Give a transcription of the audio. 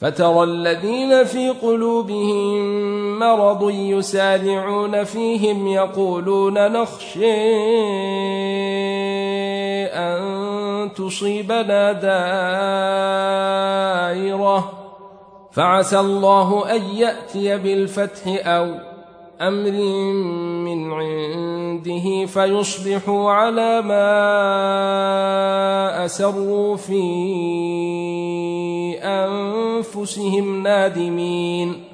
فترى الذين في قلوبهم مرض يسارعون فيهم يقولون نخشى أن تصيبنا دائرة فعسى الله أن يأتي بالفتح أو أمر من عنده فيصبحوا على ما أسروا في أنفسهم نادمين.